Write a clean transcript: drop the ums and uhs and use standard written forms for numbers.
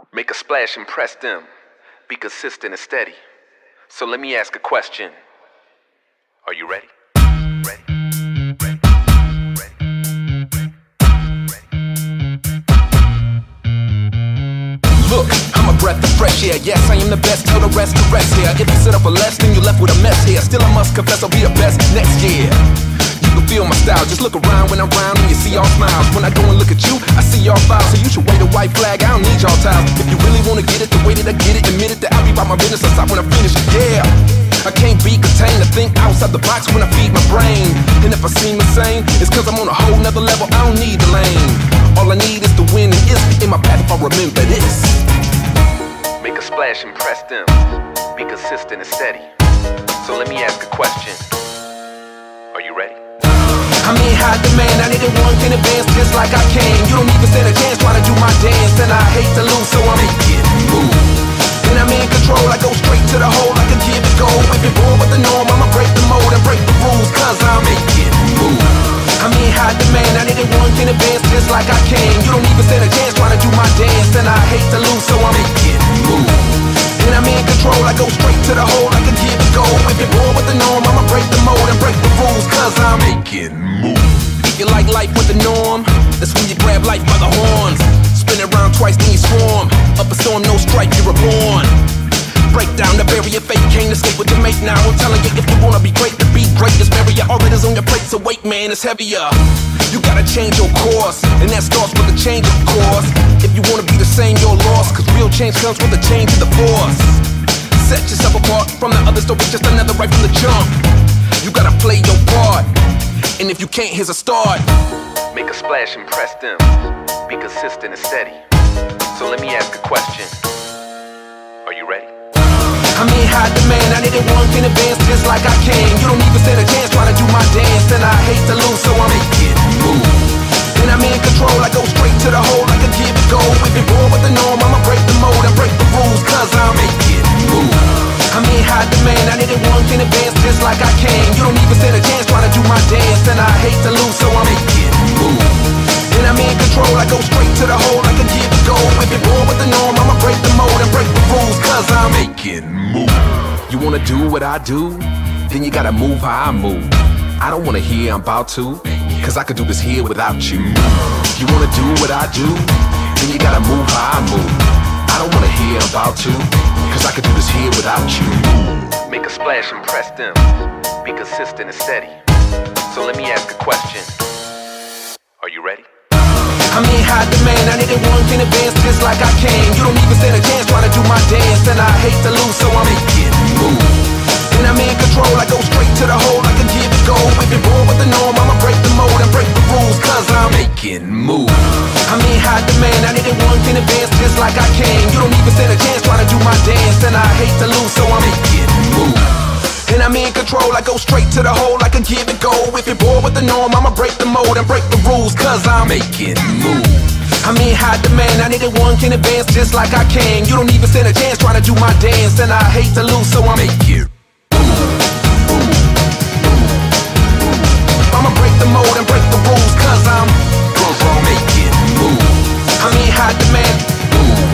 Make a splash, impress them. Be consistent and steady. So let me ask a question. Are you ready? Ready? Look, I'm a breath of fresh air. Yes, I am the best, tell the rest to rest here. If you sit up for less, then you're left with a mess here. Still, I must confess, I'll be the best next year. You can feel my style, just look around when I'm round and you see all smiles. When I go and look at you, I see y'all files. So you should wave a white flag, I don't need y'all tiles. If you really wanna get it, the way that I get it, admit it, that I'll be about my business, I'll stop when I finish it, yeah. I can't be contained, I think outside the box when I feed my brain. And if I seem insane, it's cause I'm on a whole nother level, I don't need the lane. All I need is to win and it's in my path if I remember this. Make a splash, impress them. Be consistent and steady. So let me ask a question. Are you ready? I'm in high demand, I need it once in advance just like I can. You don't even stand a chance trying to do my dance. And I hate to lose, so I'm making move. When I'm in control, I go straight to the hole, I can give it go. If you're bored with the norm, I'ma break the mold and break the rules, cause I'm making move. I'm in high demand, I need it once in advance just like I can. You don't even stand a chance trying to do my dance. And I hate to lose, so I'm making move. When I'm in control, I go straight to the hole, I can give it go. If you're bored with the norm, I'ma break the mold and break the rules, cause I'm making move. If you like life with the norm, that's when you grab life by the horns. Spin it around twice, then you swarm. Up a storm, no strife, you're reborn. Break down the barrier, fate came to stay with your mate now. I'm telling you, if you wanna be great, to be great, this barrier, all that is on your plate, so wait, man, it's heavier. You gotta change your course, and that starts with a change of course. If you wanna be the same, you're lost, cause real change comes with a change of the force. Set yourself apart from the others, don't be just another right from the jump. You gotta play your part, and if you can't, here's a start. Make a splash, impress them. Be consistent and steady. So let me ask a question. Are you ready? I'm in high demand, I need it once in advance just like I can. You don't even stand a chance trying to do my dance. And I hate to lose, so I'm making move. When I'm in control, I go straight to the hole, I can give it go. If you're bored with the norm, I'ma break the mold and break the rules, cause I'm making move. I'm in high demand, I need it once in advance just like I can. You don't even stand a chance trying to do my dance. And I hate to lose, so I'm making move. When I'm in control, I go straight to the hole, I can give it go. If you're bored with the norm, I'ma break the mold and break the rules, cause I'm making move. You wanna do what I do? Then you gotta move how I move. I don't wanna hear I'm about to, cause I could do this here without you. You wanna do what I do? Then you gotta move how I move. I don't wanna hear I'm about to, cause I could do this here without you. Make a splash, impress them. Be consistent and steady. So let me ask a question. Are you ready? I'm in high demand, I need it once in advance just like I can. You don't even stand a chance trying to do my dance. And I hate to lose, so I'm making move. When I'm in control, I go straight to the hole, I can give it go. If you're bored with the norm, I'ma break the mold and break the rules, cause I'm making move. I'm in high demand, I need it once in advance just like I can. You don't even stand a chance trying to do my dance. And I hate to lose, so I'm making move. And I'm in control, I go straight to the hole, I can give it go. If you're bored with the norm, I'ma break the mold and break the rules, cause I'm making move. I'm in high demand, I need it once in advance just like I can. You don't even stand a chance trying to do my dance. And I hate to lose, so I'm making move. I'ma break the mold and break the rules, cause I'm making move. I'm in high demand.